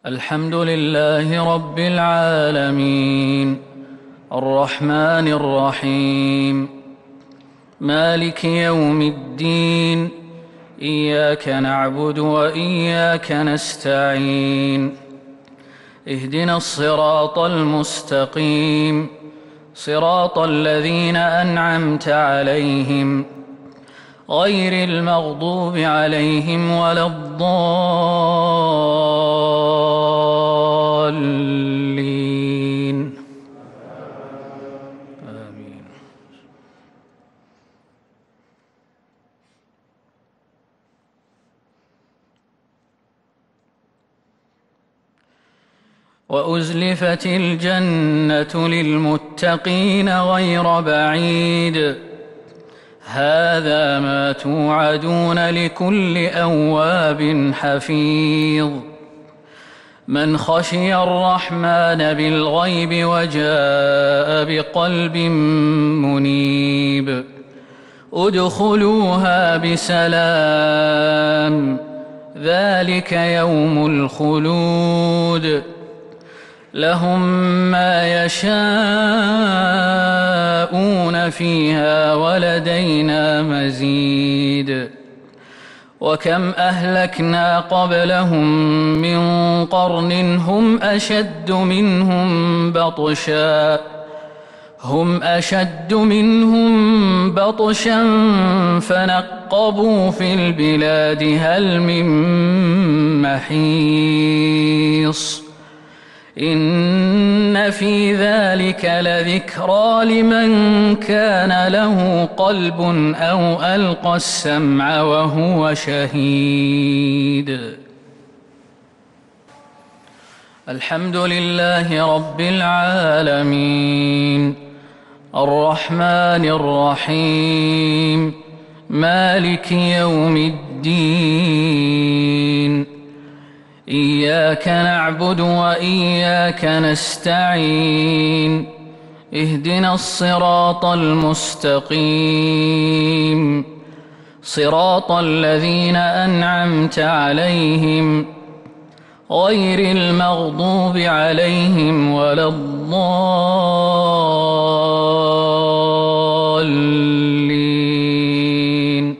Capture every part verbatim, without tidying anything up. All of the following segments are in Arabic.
الحمد لله رب العالمين الرحمن الرحيم مالك يوم الدين إياك نعبد وإياك نستعين اهدنا الصراط المستقيم صراط الذين أنعمت عليهم غير المغضوب عليهم ولا الضالين آمين. وأزلفت الجنة للمتقين غير بعيد هذا ما توعدون لكل أواب حفيظ من خشي الرحمن بالغيب وجاء بقلب منيب ادخلوها بسلام ذلك يوم الخلود لهم ما يشاءون فيها ولدينا مزيد وكم أهلكنا قبلهم من قرن هم أشد منهم بطشا هم أشد منهم بطشا فنقبوا في البلاد هل من محيص إن في ذلك لذكرى لمن كان له قلب أو ألقى السمع وهو شهيد. الحمد لله رب العالمين الرحمن الرحيم مالك يوم الدين إياك نعبد وإياك نستعين اهدنا الصراط المستقيم صراط الذين أنعمت عليهم غير المغضوب عليهم ولا الضالين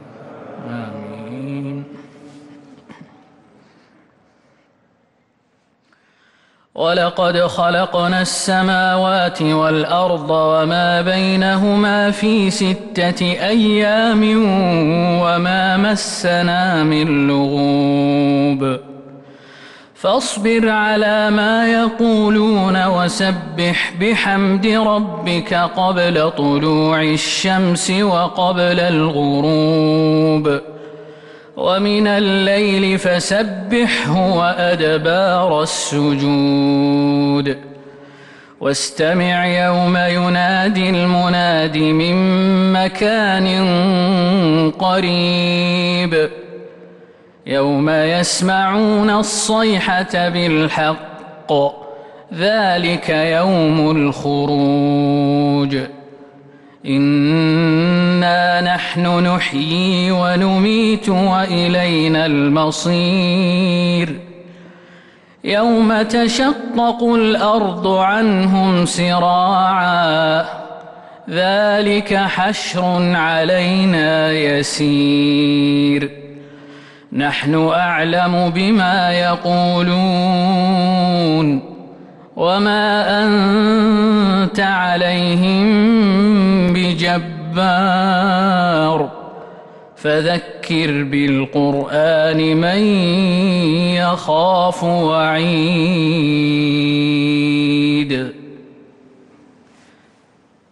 آمين. ولقد خلقنا السماوات والأرض وما بينهما في ستة أيام وما مسنا من لغوب فاصبر على ما يقولون وسبح بحمد ربك قبل طلوع الشمس وقبل الغروب ومن الليل فسبحه وأدبار السجود واستمع يوم ينادي المناد من مكان قريب يوم يسمعون الصيحة بالحق ذلك يوم الخروج إنا نحن نحيي ونميت وإلينا المصير يوم تشقق الأرض عنهم سراعا ذلك حشر علينا يسير نحن أعلم بما يقولون وما أنت عليهم بجبار فذكر بالقرآن من يخاف وعيد. الحمد لله رب العالمين الرحمن الرحيم مالك يوم الدين إياك نعبد وإياك نستعين اهدنا الصراط المستقيم صراط الذين أنعمت عليهم غير المغضوب عليهم ولا الضالين. الصراط المستقيم صراط الذين أنعمت عليهم غير المغضوب عليهم ولا الضالين.